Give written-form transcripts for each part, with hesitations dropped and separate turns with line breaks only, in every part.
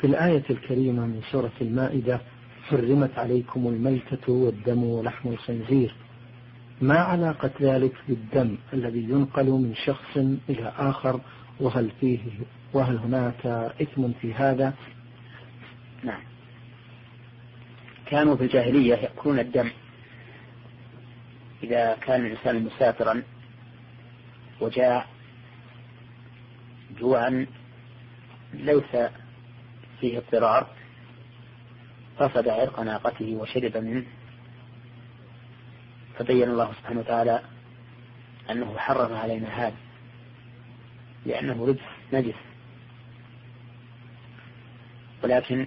في الآية الكريمة من سورة المائدة: حرمت عليكم الميتة والدم ولحم الخنزير، ما علاقة ذلك بالدم الذي ينقل من شخص إلى آخر؟ وهل هناك إثم في هذا؟
نعم، كانوا في الجاهلية يأكلون الدم إذا كان الإنسان مسافرا وجاء جوعا ليس فيه اضطرار رفض عرق ناقته وشرب منه، فبين الله سبحانه وتعالى أنه حرم علينا هذا لأنه رجس نجس. ولكن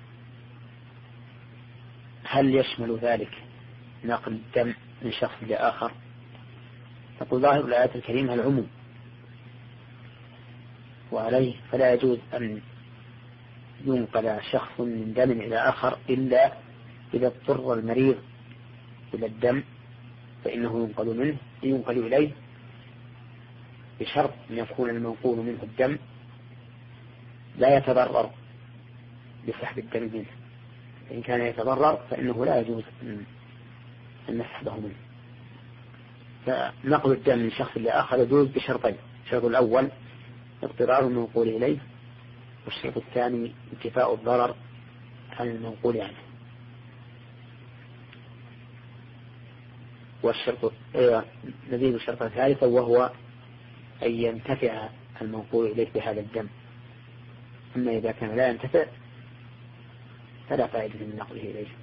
هل يشمل ذلك نقل الدم من شخص لآخر؟ نقول ظاهر الآية الكريمة العموم، وعليه فلا يجوز أن ينقل شخص من دم إلى آخر إلا إذا اضطر المريض إلى الدم فإنه ينقل إليه بشرط أن يكون المنقول منه الدم لا يتضرر بسحب الدم منه، فإن كان يتضرر فإنه لا يجوز أن نسحبه منه. فنقل الدم من شخص لآخر يجوز بشرطين: الشرط الأول اضطرار المنقول إليه، والشرط الثاني انتفاء الضرر عن المنقول عنه. والشرط نزيد الشرط الثالث وهو أن ينتفع المنقول إليه بهذا الدم، أما إذا كان لا ينتفع فلا فائدة من نقله إليه.